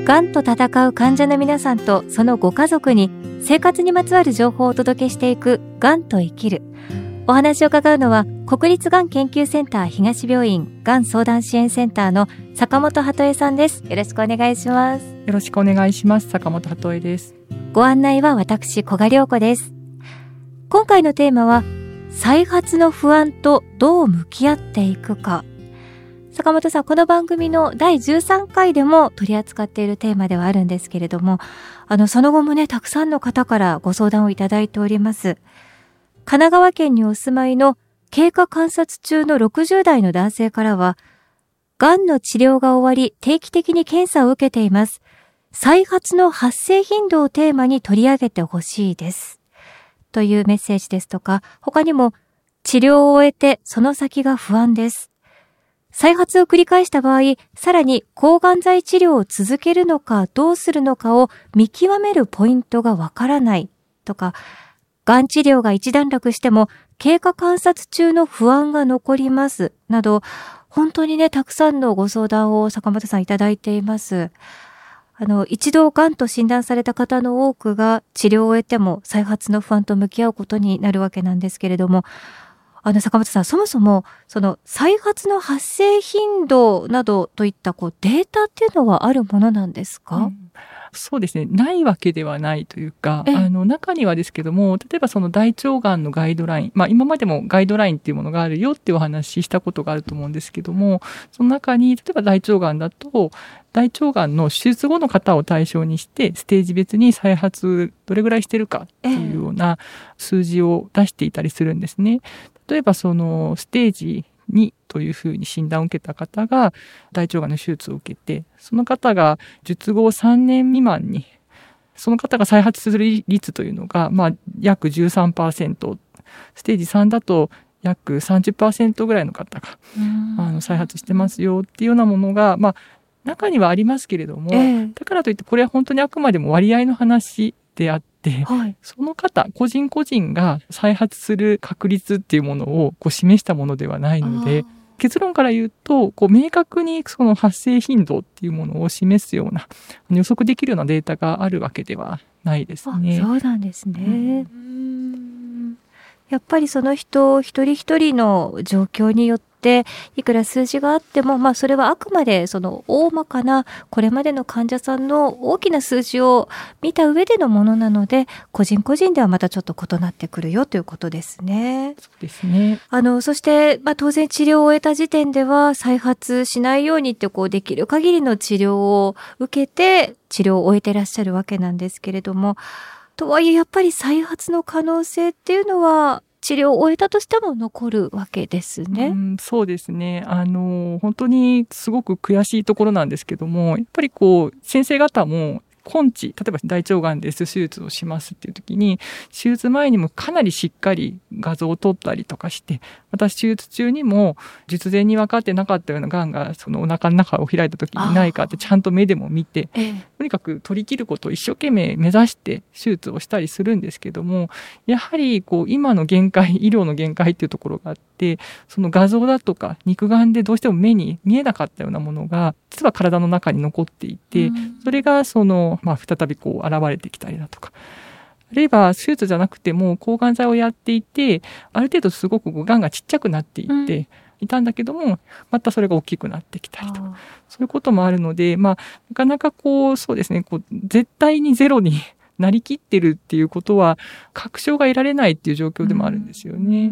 がんと闘う患者の皆さんとそのご家族に生活にまつわる情報をお届けしていくがんと生きる。お話を伺うのは国立がん研究センター東病院がん相談支援センターの坂本鳩恵さんです。よろしくお願いします。 よろしくお願いします。坂本鳩恵です。 ご案内は私古賀良子です。今回のテーマは再発の不安とどう向き合っていくか。坂本さん、この番組の第13回でも取り扱っているテーマではあるんですけれども、その後もね、たくさんの方からご相談をいただいております。神奈川県にお住まいの経過観察中の60代の男性からは、がんの治療が終わり定期的に検査を受けています。再発の発生頻度をテーマに取り上げてほしいです。というメッセージですとか、他にも治療を終えてその先が不安です。再発を繰り返した場合、さらに抗がん剤治療を続けるのかどうするのかを見極めるポイントがわからないとか、がん治療が一段落しても経過観察中の不安が残りますなど、本当にね、たくさんのご相談を坂本さんいただいています。一度がんと診断された方の多くが治療を終えても再発の不安と向き合うことになるわけなんですけれども、坂本さん、そもそもその再発の発生頻度などといったデータっていうのはあるものなんですか？ そうですね。ないわけではないというか、中にはですけども、例えばその大腸がんのガイドライン、今までもガイドラインっていうものがあるよっていうお話ししたことがあると思うんですけども、その中に例えば大腸がんだと、大腸がんの手術後の方を対象にして、ステージ別に再発どれぐらいしてるかっていうような数字を出していたりするんですね。例えばそのステージ2というふうに診断を受けた方が大腸がんの手術を受けて、その方が術後3年未満にその方が再発する率というのが約 13%、 ステージ3だと約 30% ぐらいの方が再発してますよっていうようなものが中にはありますけれども、だからといってこれは本当にあくまでも割合の話であって、その方個人個人が再発する確率っていうものを示したものではないので、結論から言うと明確にその発生頻度っていうものを示すような予測できるようなデータがあるわけではないですね。 そうなんですね。やっぱりその人一人一人の状況によっていくら数字があっても、それはあくまでその大まかなこれまでの患者さんの大きな数字を見た上でのものなので、個人個人ではまたちょっと異なってくるよということですね。 そうですね。 そして、当然治療を終えた時点では再発しないようにってできる限りの治療を受けて治療を終えてらっしゃるわけなんですけれども、とはいえやっぱり再発の可能性っていうのは治療を終えたとしても残るわけですね。 そうですね。本当にすごく悔しいところなんですけども、やっぱり先生方も根治、例えば大腸がんです手術をしますっていう時に、手術前にもかなりしっかり画像を撮ったりとかして、また手術中にも術前に分かってなかったようながんがそのお腹の中を開いた時にないかってちゃんと目でも見て、とにかく取り切ることを一生懸命目指して手術をしたりするんですけども、やはり今の限界、医療の限界っていうところがあって、その画像だとか肉眼でどうしても目に見えなかったようなものが実は体の中に残っていて、それが再び現れてきたりだとか、あるいは手術じゃなくても抗がん剤をやっていて、ある程度すごくがんがちっちゃくなっていっていたんだけども、またそれが大きくなってきたりとか、そういうこともあるので、なかなかそうですね、絶対にゼロになりきってるっていうことは確証が得られないっていう状況でもあるんですよね。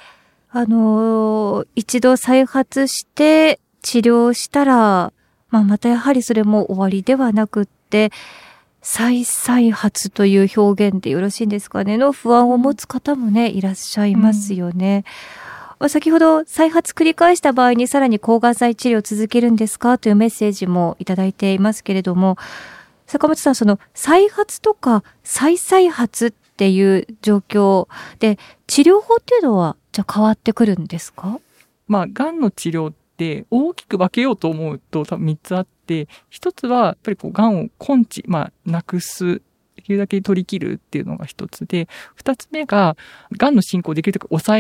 一度再発して治療したら、またやはりそれも終わりではなくって、再々発という表現でよろしいんですかね、の不安を持つ方もね、いらっしゃいますよね。先ほど再発繰り返した場合にさらに抗がん剤治療を続けるんですかというメッセージもいただいていますけれども、坂本さん、その再発とか再々発っていう状況で治療法っていうのはじゃあ変わってくるんですか？ がんの治療って大きく分けようと思うと多分3つあって、一つはやっぱりがんを根治、なくす、できるだけ取り切るっていうのが一つで、二つ目ががんの進行をできるだけ抑える。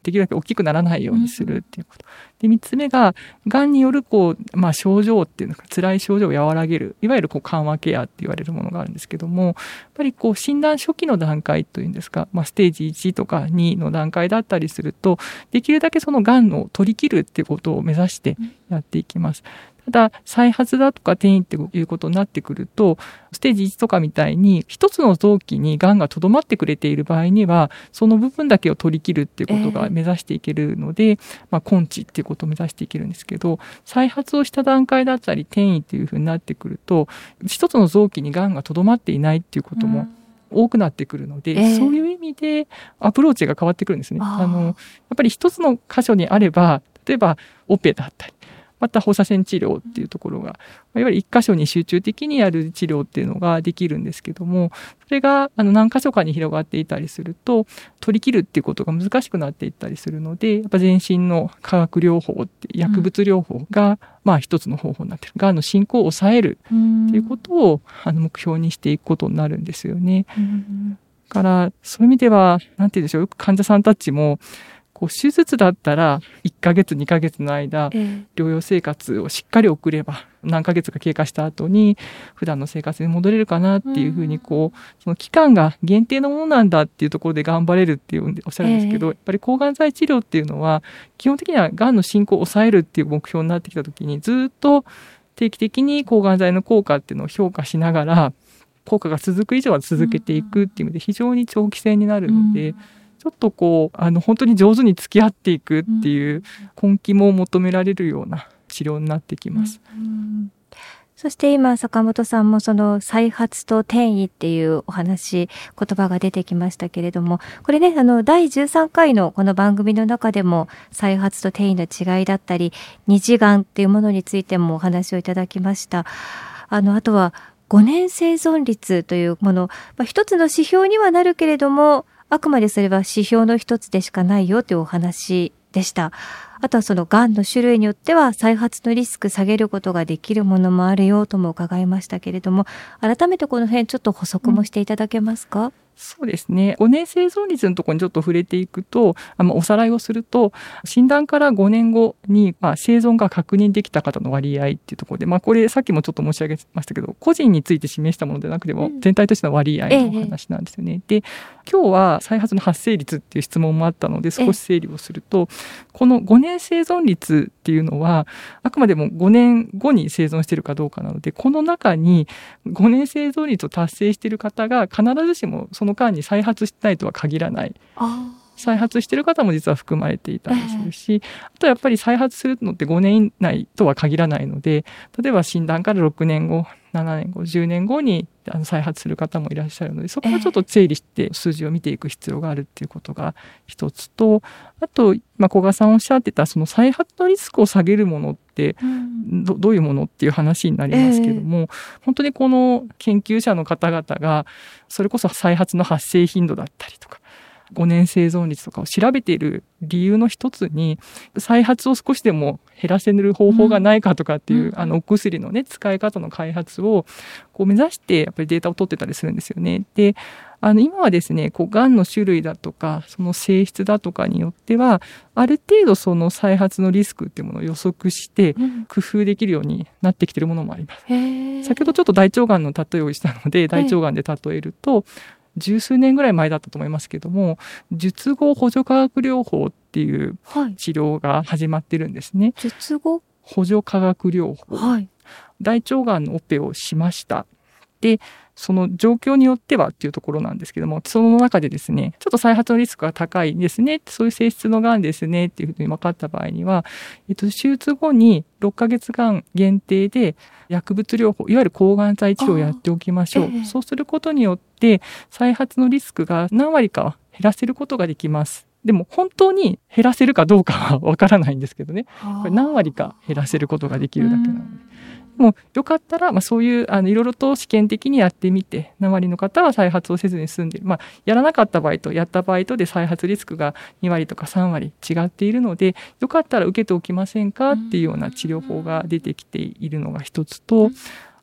できるだけ大きくならないようにするっていうこと。で、3つ目が、がんによる症状っていうのか、辛い症状を和らげる、いわゆる緩和ケアって言われるものがあるんですけども、やっぱり診断初期の段階というんですか、ステージ1とか2の段階だったりすると、できるだけそのがんを取り切るっていうことを目指してやっていきます。ただ、再発だとか転移っていうことになってくると、ステージ1とかみたいに一つの臓器にがんがとどまってくれている場合には、その部分だけを取り切るっていうことが目指していけるので、根治っていうことを目指していけるんですけど、再発をした段階だったり転移っていうふうになってくると、一つの臓器にがんがとどまっていないっていうことも多くなってくるので、そういう意味でアプローチが変わってくるんですね。やっぱり一つの箇所にあれば、例えばオペだったり、また放射線治療っていうところが、いわゆる一箇所に集中的にやる治療っていうのができるんですけども、それが何箇所かに広がっていたりすると、取り切るっていうことが難しくなっていったりするので、やっぱ全身の化学療法って薬物療法が、一つの方法になっている。がんの進行を抑えるっていうことを目標にしていくことになるんですよね。だからそういう意味では、なんて言うんでしょう、よく患者さんたちも手術だったら1ヶ月2ヶ月の間、療養生活をしっかり送れば何ヶ月か経過した後に普段の生活に戻れるかなっていうふうにその期間が限定のものなんだっていうところで頑張れるっていうおっしゃるんですけど、やっぱり抗がん剤治療っていうのは基本的にはがんの進行を抑えるっていう目標になってきた時に、ずっと定期的に抗がん剤の効果っていうのを評価しながら、効果が続く以上は続けていくっていう意味で非常に長期戦になるので、ちょっと本当に上手に付き合っていくっていう根気も求められるような治療になってきます。 そして今坂本さんもその再発と転移っていうお話、言葉が出てきましたけれども、これね、第13回のこの番組の中でも再発と転移の違いだったり、二次がんっていうものについてもお話をいただきました。あとは5年生存率というもの、一つの指標にはなるけれども、あくまでそれは指標の一つでしかないよというお話でした。あとはそのがんの種類によっては再発のリスク下げることができるものもあるよとも伺いましたけれども、改めてこの辺ちょっと補足もしていただけますか？ そうですね。5年生存率のところにちょっと触れていくと、おさらいをすると、診断から5年後に、生存が確認できた方の割合っていうところで、これさっきもちょっと申し上げましたけど、個人について示したものでなくても、全体としての割合の話なんですよね。で、今日は再発の発生率っていう質問もあったので、少し整理をすると、この5年生存率っていうのは、あくまでも5年後に生存しているかどうかなので、この中に5年生存率を達成している方が必ずしもその間に再発してないとは限らない。再発している方も実は含まれていたりするし、あとやっぱり再発するのって5年以内とは限らないので、例えば診断から6年後、7年後、10年後に再発する方もいらっしゃるので、そこはちょっと整理して数字を見ていく必要があるっていうことが一つと、あと、古賀さんおっしゃってたその再発のリスクを下げるものってどういうものっていう話になりますけども、本当にこの研究者の方々がそれこそ再発の発生頻度だったりとか、5年生存率とかを調べている理由の一つに、再発を少しでも減らせる方法がないかとかっていう、お薬のね、使い方の開発を目指してやっぱりデータを取ってたりするんですよね。で、今はですね、がんの種類だとか、その性質だとかによっては、ある程度その再発のリスクっていうものを予測して、工夫できるようになってきているものもあります。先ほどちょっと大腸がんの例えをしたので、大腸がんで例えると、十数年ぐらい前だったと思いますけども、術後補助化学療法っていう治療が始まってるんですね。 術後補助化学療法。大腸がんのオペをしました。で、その状況によってはっていうところなんですけども、その中でですね、ちょっと再発のリスクが高いですね、そういう性質のがんですねっていうふうに分かった場合には、手術後に6ヶ月間限定で薬物療法、いわゆる抗がん剤治療をやっておきましょう。そうすることによって再発のリスクが何割か減らせることができます。でも本当に減らせるかどうかは分からないんですけどね。これ何割か減らせることができるだけなので。もうよかったら、そういういろいろと試験的にやってみて、何割の方は再発をせずに済んでいる。やらなかった場合とやった場合とで再発リスクが2割とか3割違っているので、よかったら受けておきませんかっていうような治療法が出てきているのが一つと、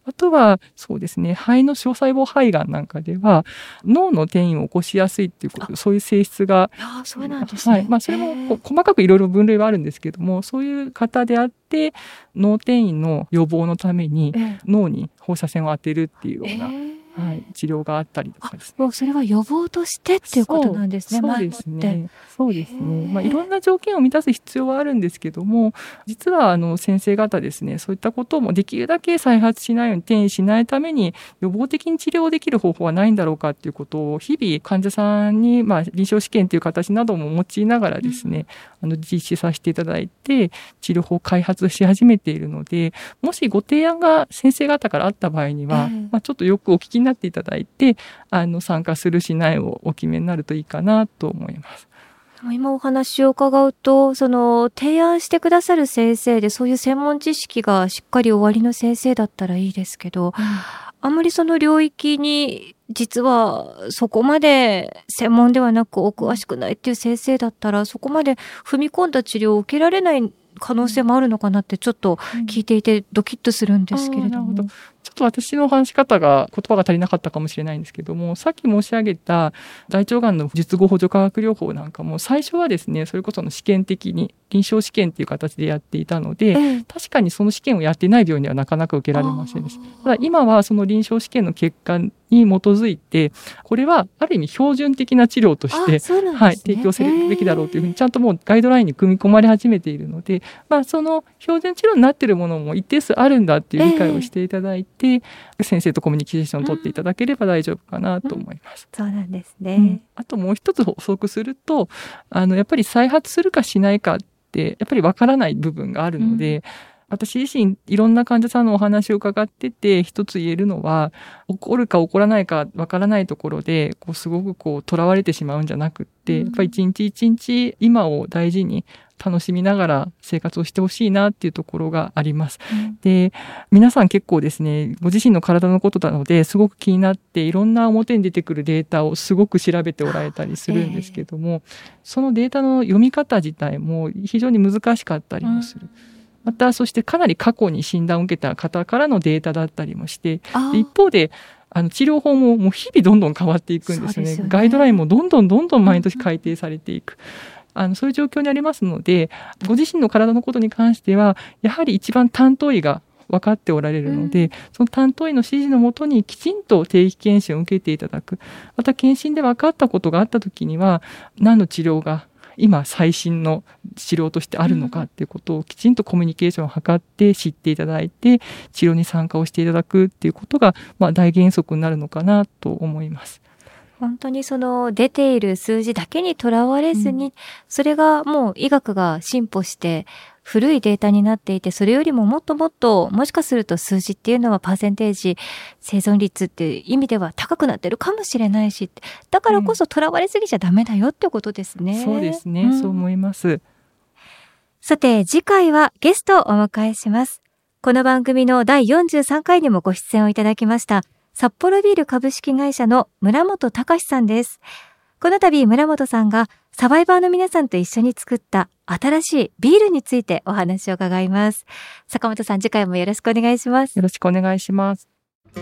あとはそうですね、肺の小細胞肺がんなんかでは脳の転移を起こしやすいっていうこと、そういう性質が、 そうなんですね。 それも細かくいろいろ分類はあるんですけども、そういう方であって脳転移の予防のために脳に放射線を当てるっていうような、治療があったりとかですね。 もうそれは予防としてっていうことなんですね。 そうですね。そうですね。いろんな条件を満たす必要はあるんですけども、実は先生方ですね、そういったこともできるだけ再発しないように転移しないために予防的に治療できる方法はないんだろうかっていうことを日々患者さんに臨床試験という形なども用いながらですね、実施させていただいて治療法を開発し始めているので、もしご提案が先生方からあった場合には、ちょっとよくお聞きになっていただいて参加するしないをお決めになるといいかなと思います。 今お話を伺うと、提案してくださる先生でそういう専門知識がしっかりおありの先生だったらいいですけど、あんまりその領域に実はそこまで専門ではなくお詳しくないっていう先生だったら、そこまで踏み込んだ治療を受けられない可能性もあるのかなってちょっと聞いていてドキッとするんですけれども。 ちょっと私の話し方が言葉が足りなかったかもしれないんですけども、さっき申し上げた大腸がんの術後補助化学療法なんかも最初はですね、それこそ試験的に臨床試験っていう形でやっていたので、確かにその試験をやっていない病院ではなかなか受けられませんでした。ただ今はその臨床試験の結果に基づいて、これはある意味標準的な治療として、提供するべきだろうというふうにちゃんともうガイドラインに組み込まれ始めているので、その標準治療になっているものも一定数あるんだっていう理解をしていただいて、先生とコミュニケーションを取っていただければ大丈夫かなと思います。 そうなんですね。 あともう一つ補足すると、やっぱり再発するかしないかってやっぱりわからない部分があるので、私自身いろんな患者さんのお話を伺ってて一つ言えるのは、起こるか起こらないかわからないところですごく囚われてしまうんじゃなくって、やっぱり一日一日今を大事に楽しみながら生活をしてほしいなっていうところがあります。で、皆さん結構ですね、ご自身の体のことなのですごく気になっていろんな表に出てくるデータをすごく調べておられたりするんですけども、そのデータの読み方自体も非常に難しかったりもする。またそしてかなり過去に診断を受けた方からのデータだったりもして、一方で治療法も日々どんどん変わっていくんですね。ガイドラインもどんどん毎年改定されていく。そういう状況にありますので、ご自身の体のことに関してはやはり一番担当医が分かっておられるので、その担当医の指示のもとにきちんと定期検診を受けていただく。また検診で分かったことがあったときには何の治療が今最新の治療としてあるのかっていうことをきちんとコミュニケーションを図って知っていただいて治療に参加をしていただくっていうことが大原則になるのかなと思います。 本当にその出ている数字だけにとらわれずに、それがもう医学が進歩して古いデータになっていて、それよりももっともっともしかすると数字っていうのはパーセンテージ生存率っていう意味では高くなってるかもしれないし、だからこそとらわれすぎちゃダメだよってことですね。 そうですね、そう思います。 さて次回はゲストをお迎えします。この番組の第43回にもご出演をいただきました札幌ビール株式会社の村本隆さんです。この度村本さんがサバイバーの皆さんと一緒に作った新しいビールについてお話を伺います。坂本さん、次回もよろしくお願いします。 よろしくお願いします。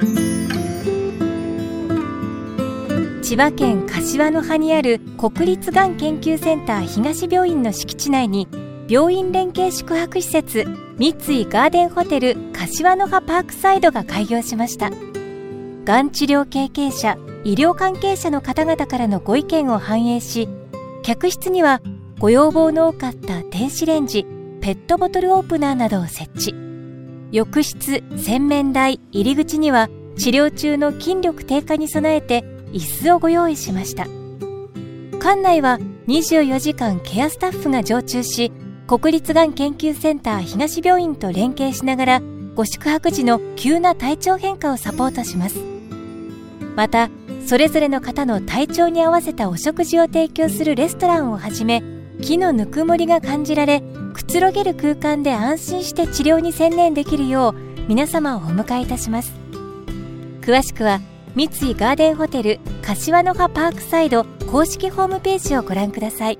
千葉県柏の葉にある国立がん研究センター東病院の敷地内に病院連携宿泊施設三井ガーデンホテル柏の葉パークサイドが開業しました。がん治療経験者、医療関係者の方々からのご意見を反映し、客室にはご要望の多かった電子レンジ、ペットボトルオープナーなどを設置。浴室、洗面台、入り口には治療中の筋力低下に備えて椅子をご用意しました。館内は24時間ケアスタッフが常駐し、国立がん研究センター東病院と連携しながらご宿泊時の急な体調変化をサポートします。また、それぞれの方の体調に合わせたお食事を提供するレストランをはじめ、木のぬくもりが感じられ、くつろげる空間で安心して治療に専念できるよう皆様をお迎えいたします。詳しくは三井ガーデンホテル柏の葉パークサイド公式ホームページをご覧ください。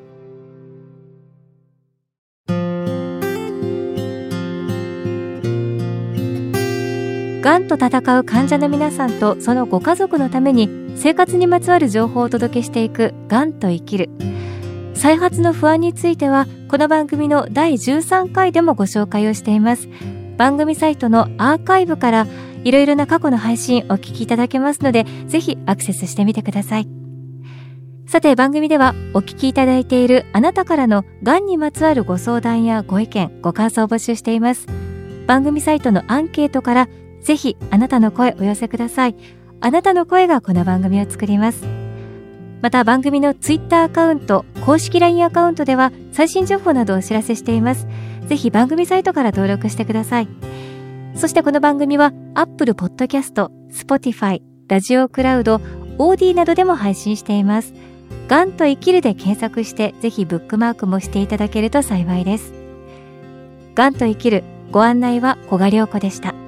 がんと闘う患者の皆さんとそのご家族のために生活にまつわる情報をお届けしていくがんと生きる。再発の不安についてはこの番組の第13回でもご紹介をしています。番組サイトのアーカイブからいろいろな過去の配信お聞きいただけますので、ぜひアクセスしてみてください。さて、番組ではお聞きいただいているあなたからのがんにまつわるご相談やご意見、ご感想を募集しています。番組サイトのアンケートからぜひあなたの声お寄せください。あなたの声がこの番組を作ります。また番組のツイッターアカウント、公式 LINE アカウントでは最新情報などをお知らせしています。ぜひ番組サイトから登録してください。そしてこの番組は Apple Podcast、Spotify、ラジオクラウド、オーディなどでも配信しています。がんと生きるで検索してぜひブックマークもしていただけると幸いです。がんと生きる、ご案内は古賀良子でした。